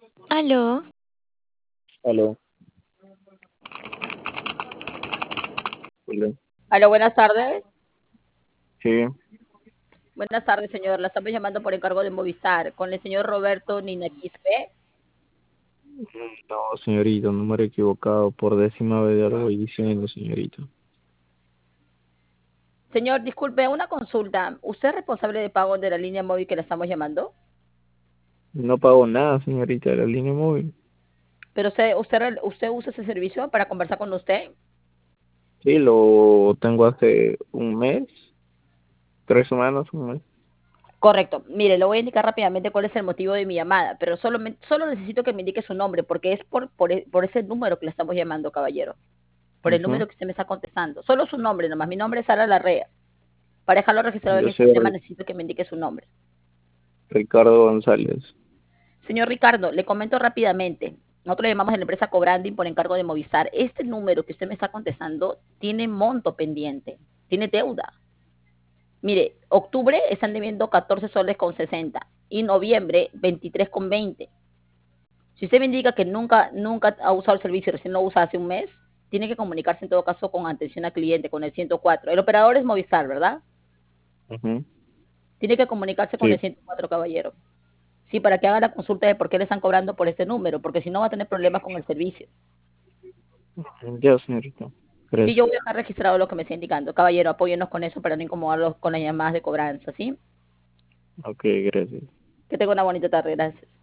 Aló, Aló, hola. Aló, buenas tardes. Sí, Buenas tardes, señor. La estamos llamando por encargo de Movistar con el señor Roberto Ninaquispe. no, señorita, número equivocado. Por décima vez ya lo voy diciendo, señorita. Señor, disculpe, una consulta. ¿Usted es responsable de pago de la línea móvil que le estamos llamando? No pago nada, señorita, de la línea móvil. Pero usted usa ese servicio para conversar con usted. Sí, lo tengo hace un mes, 3 semanas, un mes. Correcto. Mire, le voy a indicar rápidamente cuál es el motivo de mi llamada, pero solo necesito que me indique su nombre, porque es por ese número que le estamos llamando, caballero. Por el Ujú. número que usted me está contestando. Solo su nombre nomás. Mi nombre es Sara Larrea. Para dejarlo registrado en Yo el soy sistema necesito que me indique su nombre. Ricardo González. Señor Ricardo, le comento rápidamente. Nosotros le llamamos a la empresa Cobranding por encargo de Movistar. Este número que usted me está contestando tiene monto pendiente, tiene deuda. Mire, octubre están debiendo 14 soles con 60 y noviembre 23,20. Si usted me indica que nunca ha usado el servicio, recién lo usa hace un mes, tiene que comunicarse en todo caso con atención al cliente, con el 104. El operador es Movistar, ¿verdad? Ujú. Tiene que comunicarse con el Sí, 104, caballero. Sí, para que haga la consulta de por qué le están cobrando por este número, porque si no va a tener problemas con el servicio. ya, señorita. Sí, yo Gracias. voy a dejar registrado lo que me está indicando. Caballero, apóyenos con eso para no incomodarlos con las llamadas de cobranza, ¿sí? Ok, gracias. Que tenga una bonita tarde, gracias.